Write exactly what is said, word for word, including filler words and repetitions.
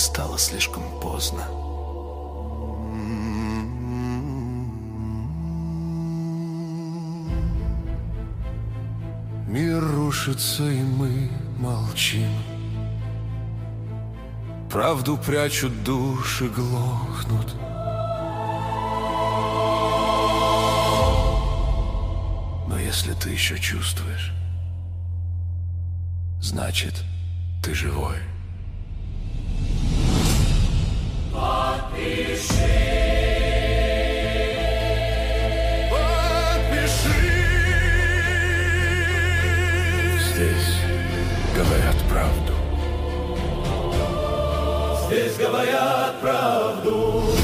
стало слишком поздно. Мир рушится, и мы молчим. Правду прячут, души глохнут. Но если ты еще чувствуешь, значит, ты живой. Подпиши. Здесь говорят правду. Здесь говорят правду.